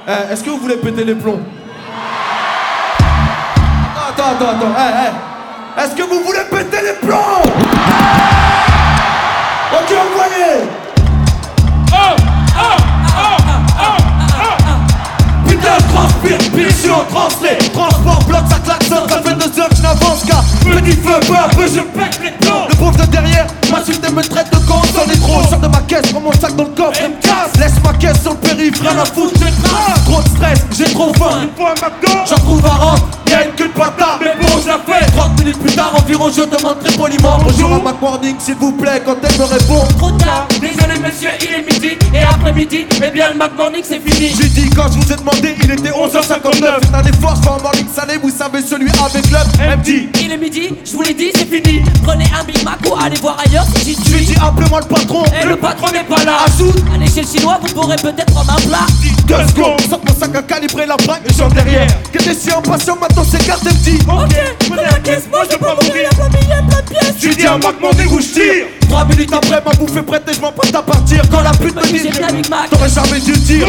Est-ce que vous voulez péter les plombs? Attends. Est-ce que vous voulez péter les plombs? Ok, envoyez. Putain, je transpire, pilsion, translé, transport, bloc, ça klaxonne, ça fait 2 heures que je n'avance qu'à petit feu, peu à peu, je pète les plombs. Le pauvre de derrière m'insulte et me traite de con, j'en ai trop. Sors de ma caisse, prends mon sac dans le coffre et me casse. Laisse ma caisse sur le périph', rien à foutre, je trace. Trop de stress, j'ai trop faim, il faut un McDo. J'en trouve à rendre, y'a une queue de bâtard, mais bon, je la fais. 30 minutes plus tard environ, je demande très poliment bonjour à Mac Morning, s'il vous plaît, quand elle me répond. Trop tard, désolé monsieur, il est midi. Et après-midi, eh bien le Mac Morning c'est fini. J'ai dit quand je vous ai demandé, il était 11h59. C'est un effort, je fais un morning salé, vous savez celui avec l'œuf. Elle me dit, il est midi, je vous l'ai dit, c'est fini. Prenez un Big Mac ou allez voir ailleurs si j'y je lui suis. dis appelez-moi le patron. Et le patron n'est pas là. Ajoute, Allez chez le chinois, vous pourrez peut-être prendre un plat. 2 secondes, sors mon sac à calibrer la plaque et j'en derrière. Que t'es si impatient, maintenant c'est carte, elle me dit Ok, prenez la caisse, moi je peux pas mourir, y'a plein de billets, plein de pièces. je lui dis à Mac Morning où je tire. 3 minutes après, ma bouffe est prête et je m'apprête à partir. Quand la pute me dit, J'ai pris un Big Mac. t'aurais jamais dû dire.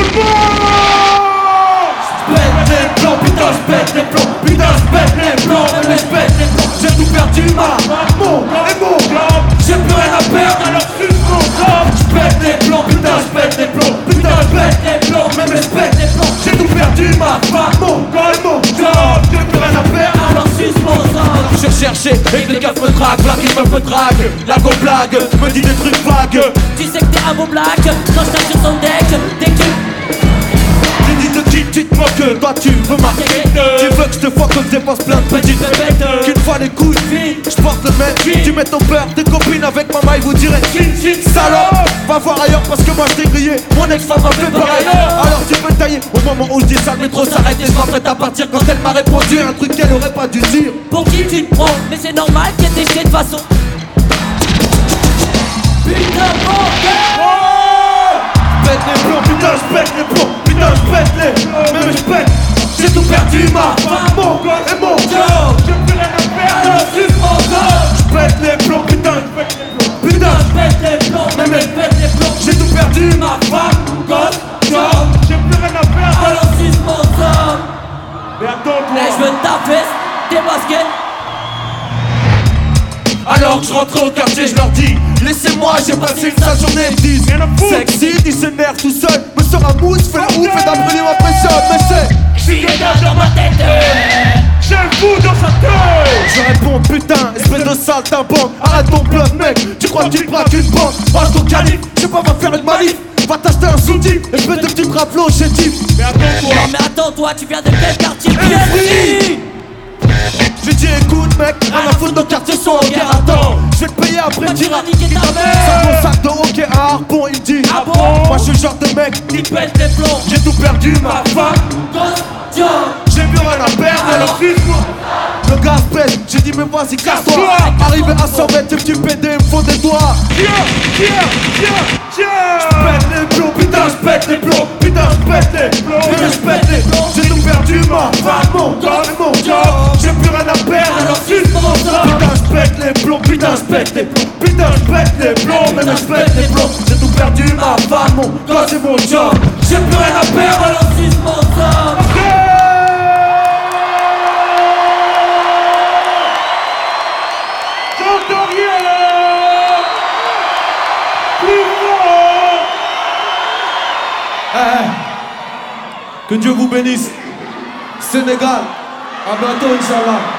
J'pète les plombs, putain j'pète les plombs. Putain j'pète les plombs, mais j'pète les plombs. J'ai tout perdu, mon j'ai plus rien à perdre, alors suce mon corps. J'pète les plombs, putain j'pète les plombs. Putain j'pète les plombs, mais j'pète les plombs. J'ai tout perdu, ma femme, mon job. J'ai plus rien à perdre, alors suce mon sang. Je cherchais et que les gars me draguent, la rime me drague. La go blague, me dit des trucs vagues. Tu sais que t'es un beau black, quand je tape sur ton deck, dès que J'ai dit de qui tu te moques, toi tu veux marquer. Tu veux que je te fuck comme des passes plein de petites bêtes. Qu'une fois les couilles, je porte le mec. Tu mets ton peur, tes copines avec ma maille vous direz salope, va voir ailleurs parce que moi je t'ai grillé. Mon ex-femme m'a fait pareil. Alors tu peux tailler au moment où je dis ça, le métro s'arrête et je m'apprête à partir. Quand elle m'a répondu un truc qu'elle aurait pas dû dire. pour qui tu te prends, mais c'est normal qu'il y ait des chiens de façon. Putain bon J'pète les plombs, putain j'pète les plombs. Putain j'pète les, mais j'pète. J'ai tout perdu, ma femme, mon corps et mon job. J'ai plus rien à perdre, alors suce mon corps. J'pète les plombs, putain j'pète les plombs. Putain Pète les plombs, mais pète les plombs. j'ai tout perdu, ma femme, gosse, job. J'ai plus rien à perdre, Alors suce mon sang. mais attends Mais je veux ta veste, tes baskets. Alors que je rentre au quartier, je leur dis laissez-moi, j'ai passé une sale journée. Ils disent sexy, ils s'énervent tout seul. Me sort un mousse, fais la ouf et d'appeler ma pression. Mais c'est J'suis énorme dans ma tête. j'ai le fou dans sa tête. Je réponds putain, espèce de saltimbanque. Arrête ton bluff mec, tu crois que tu braques une banque. Passe ton calife, je sais pas, va faire une manif. Va t'acheter un sous-type, espèce de petit raflo chétif. Mais attends-toi, Non mais attends toi, tu viens de quel quartier? Bienvenue. j'ai dit écoute mec, rien à foutre, nos quartiers sont en guerre. Attends, je vais te payer après Moi tu tira. vas niquer ta Sans mère. mon sac de hockey à harpon, il me dit Ah bon? moi je suis le genre de mec Tu pètes les plombs. j'ai tout perdu, ma femme. Gosse, tiens. J'ai plus rien à perdre, alors suce-moi. Le gaz pèse, j'ai dit mais vas-y casse-toi. Arrivé à 100 mètres, ces petits PD me font des doigts. J'pète les plombs, putain j'pète les plombs. Putain j'pète les plombs, mais j'pète les plombs. J'ai tout perdu, ma femme, mon corps et mon job. J'ai plus rien à perdre, alors suce mon sang. Putain j'pète les plombs, putain j'pète les plombs. Putain j'pète les plombs, mais j'pète les plombs. J'ai tout perdu, ma femme, mon corps et mon job. J'ai plus rien à perdre, alors Alors suce mon sang. j'entends rien. Plus fort. Que Dieu vous bénisse. Sénégal, à bientôt Inch'Allah.